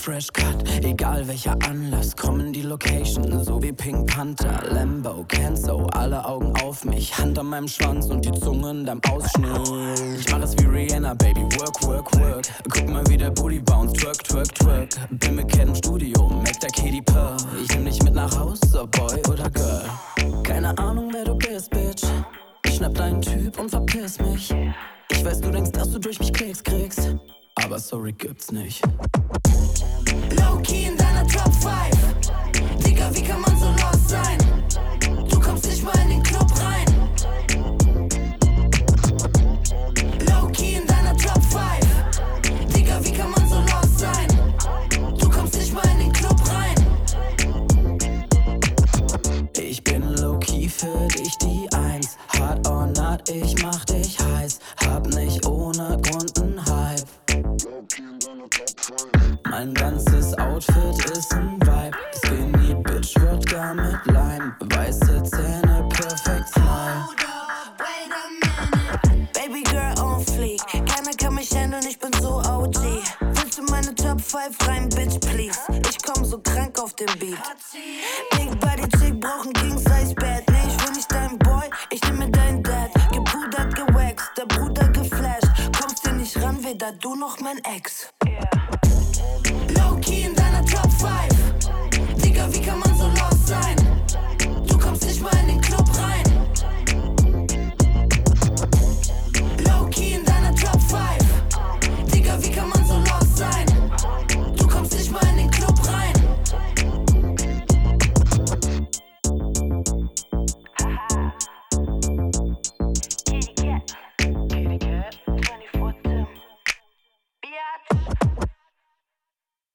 fresh cut. Egal welcher Anlass, komm in die Location. So wie Pink Panther, Lambo, Kenzo. Alle Augen auf mich, Hand an meinem Schwanz und die Zunge in deinem Ausschnitt. Ich mach es wie Rihanna, Baby, work, work, work. Guck mal wie der Booty bounce, twerk, twerk, twerk. Bin mit Cat im Studio, make der Katy Perry. Ich nehm dich mit nach Hause, Boy oder Girl. Keine Ahnung, wer du bist, Bitch. Ich schnapp deinen Typ und verpiss mich. Ich weiß, du denkst, dass du durch mich Klicks kriegst, aber sorry, gibt's nicht. Low-key in deiner Top 5. Digga, wie kann man so lost sein? Du kommst nicht mal in den Club rein. Low-key in deiner Top 5. Digga, wie kann man so lost sein? Du kommst nicht mal in den Club rein. Ich bin low-key für dich die Eins. Hard or not, ich mach dich heiß. Hab nicht ohne Grund nen Hype. Mein ganzes Outfit ist ein Vibe. Skinny Bitch, Wodka mit Lime. Weiße Zähne, perfect smile. Baby Girl on fleek. Keiner kann mich handeln, ich bin so OG. Willst du meine Top 5 rein, Bitch, please? Ich komm so krank auf den Beat. Big Body Chick brauchen King-Size-Bett. Nee, ich will nicht dein Boy, ich nehm mir dein Dad. Gepudert, gewaxt, der Bruder geflasht. Kommst dir nicht ran, weder du noch mein Ex.